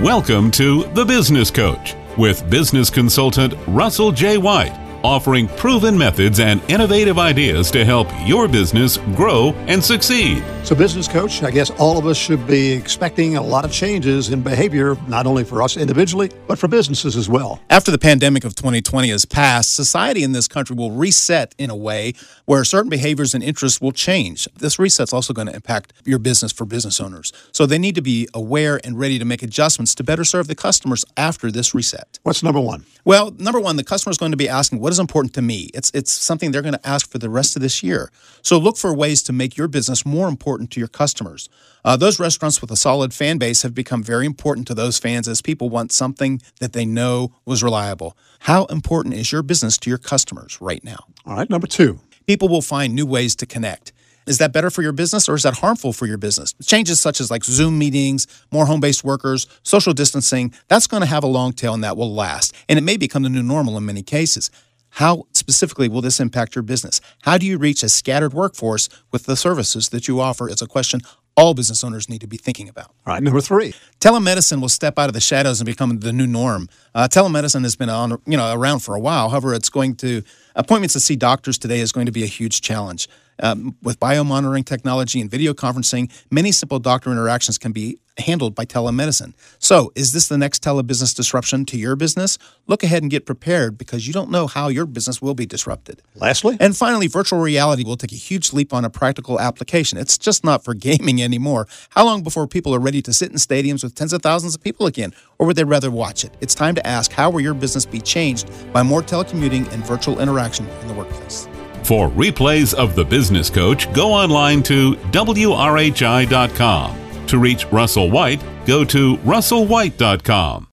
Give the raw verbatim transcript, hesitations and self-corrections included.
Welcome to The Business Coach with business consultant Russell J. White, offering proven methods and innovative ideas to help your business grow and succeed. So, Business Coach, I guess all of us should be expecting a lot of changes in behavior, not only for us individually, but for businesses as well. After the pandemic of twenty twenty has passed, society in this country will reset in a way where certain behaviors and interests will change. This reset's also going to impact your business for business owners. So they need to be aware and ready to make adjustments to better serve the customers after this reset. What's number one? Well, number one, the customer is going to be asking, what is important to me? It's it's something they're going to ask for the rest of this year. So look for ways to make your business more important to your customers. Uh, those restaurants with a solid fan base have become very important to those fans as people want something that they know was reliable. How important is your business to your customers right now? All right, number two. People will find new ways to connect. Is that better for your business or is that harmful for your business? Changes such as like Zoom meetings, more home-based workers, social distancing, that's going to have a long tail and that will last. And it may become the new normal in many cases. How specifically will this impact your business? How do you reach a scattered workforce with the services that you offer? It's a question all business owners need to be thinking about. All right, number three. Telemedicine will step out of the shadows and become the new norm. Uh, telemedicine has been on, you know, around for a while. However, it's going to appointments to see doctors today is going to be a huge challenge. Um, with biomonitoring technology and video conferencing, many simple doctor interactions can be handled by telemedicine. So, is this the next telebusiness disruption to your business? Look ahead and get prepared because you don't know how your business will be disrupted. Lastly? And finally, virtual reality will take a huge leap on a practical application. It's just not for gaming anymore. How long before people are ready to sit in stadiums with tens of thousands of people again? Or would they rather watch it? It's time to ask, how will your business be changed by more telecommuting and virtual interaction in the workplace? For replays of The Business Coach, go online to W R H I dot com. To reach Russell White, go to Russell White dot com.